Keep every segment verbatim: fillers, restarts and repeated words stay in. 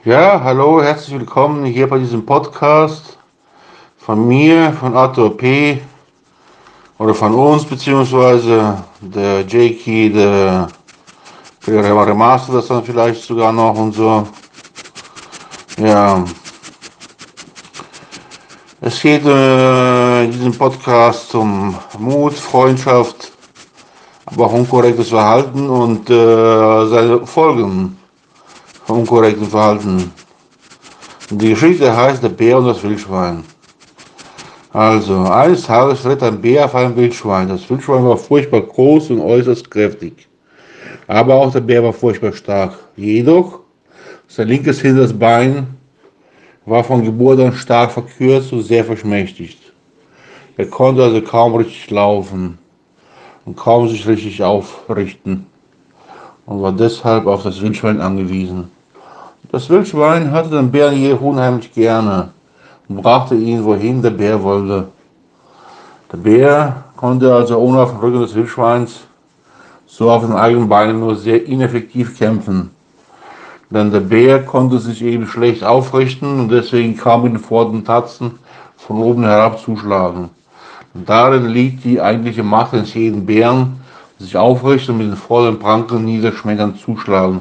Ja, hallo, herzlich willkommen hier bei diesem Podcast von mir, von Arthur P. oder von uns, beziehungsweise der Jakey, der, der remaster das dann vielleicht sogar noch und so. Ja, es geht äh, in diesem Podcast um Mut, Freundschaft, aber auch unkorrektes Verhalten und äh, seine Folgen von unkorrektem Verhalten. Die Geschichte heißt Der Bär und das Wildschwein. Also, eines Tages ritt ein Bär auf einem Wildschwein. Das Wildschwein war furchtbar groß und äußerst kräftig. Aber auch der Bär war furchtbar stark. Jedoch, sein linkes hinteres Bein war von Geburt an stark verkürzt und sehr verschmächtigt. Er konnte also kaum richtig laufen und kaum sich richtig aufrichten und war deshalb auf das Wildschwein angewiesen. Das Wildschwein hatte den Bären je unheimlich gerne und brachte ihn, wohin der Bär wollte. Der Bär konnte also ohne auf dem Rücken des Wildschweins so auf den eigenen Beinen nur sehr ineffektiv kämpfen. Denn der Bär konnte sich eben schlecht aufrichten und deswegen kaum mit den vorderen Tatzen von oben herab zuschlagen. Und darin liegt die eigentliche Macht eines jeden Bären, sich aufrichten und mit den vorderen Pranken niederschmetternd zuschlagen.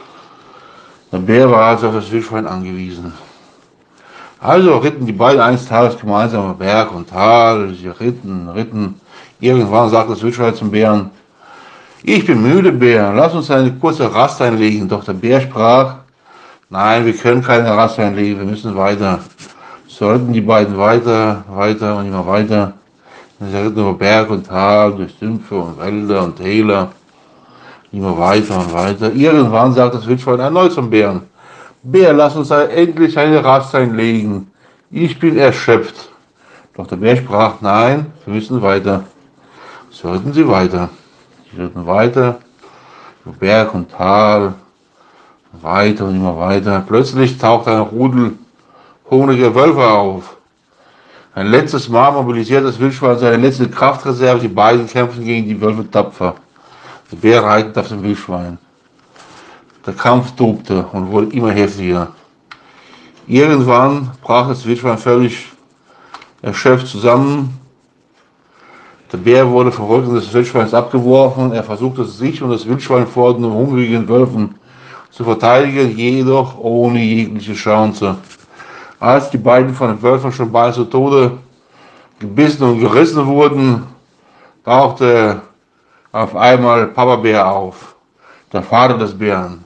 Der Bär war also auf das Wildschwein angewiesen. Also ritten die beiden eines Tages gemeinsam über Berg und Tal. Sie ritten, ritten. Irgendwann sagte das Wildschwein zum Bären: Ich bin müde, Bär, lass uns eine kurze Rast einlegen. Doch der Bär sprach: Nein, wir können keine Rast einlegen, wir müssen weiter. So ritten die beiden weiter, weiter und immer weiter. Sie ritten über Berg und Tal, durch Sümpfe und Wälder und Täler. Immer weiter und weiter. Irgendwann sagt das Wildschwein erneut zum Bären: Bär, lass uns endlich eine Rast einlegen. Ich bin erschöpft. Doch der Bär sprach: Nein, wir müssen weiter. So ritten sie weiter. Sie ritten weiter, über Berg und Tal, weiter und immer weiter. Plötzlich taucht ein Rudel hungriger Wölfe auf. Ein letztes Mal mobilisiert das Wildschwein seine letzte Kraftreserve. Die beiden kämpfen gegen die Wölfe tapfer. Der Bär reitet auf dem Wildschwein. Der Kampf tobte und wurde immer heftiger. Irgendwann brach das Wildschwein völlig erschöpft zusammen. Der Bär wurde vom Rücken des Wildschweins abgeworfen. Er versuchte sich und das Wildschwein vor den hungrigen Wölfen zu verteidigen, jedoch ohne jegliche Chance. Als die beiden von den Wölfen schon bald zu Tode gebissen und gerissen wurden, tauchte auf einmal Papa Bär auf, der Vater des Bären.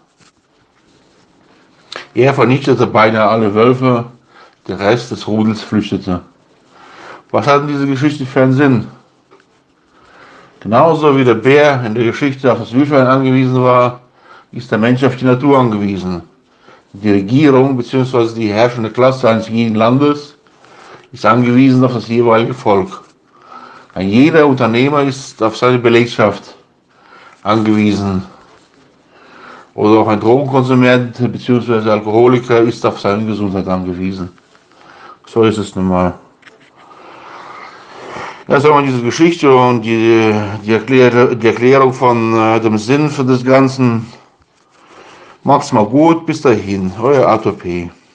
Er vernichtete beinahe alle Wölfe, der Rest des Rudels flüchtete. Was hat denn diese Geschichte für einen Sinn? Genauso wie der Bär in der Geschichte auf das Wildschwein angewiesen war, ist der Mensch auf die Natur angewiesen. Die Regierung bzw. die herrschende Klasse eines jeden Landes ist angewiesen auf das jeweilige Volk. Ein jeder Unternehmer ist auf seine Belegschaft angewiesen. Oder auch ein Drogenkonsument bzw. Alkoholiker ist auf seine Gesundheit angewiesen. So ist es nun mal. Ja, sagen wir diese Geschichte und die, die, Erklär, die Erklärung von äh, dem Sinn für das Ganzen. Macht's mal gut, bis dahin, euer Arthur P.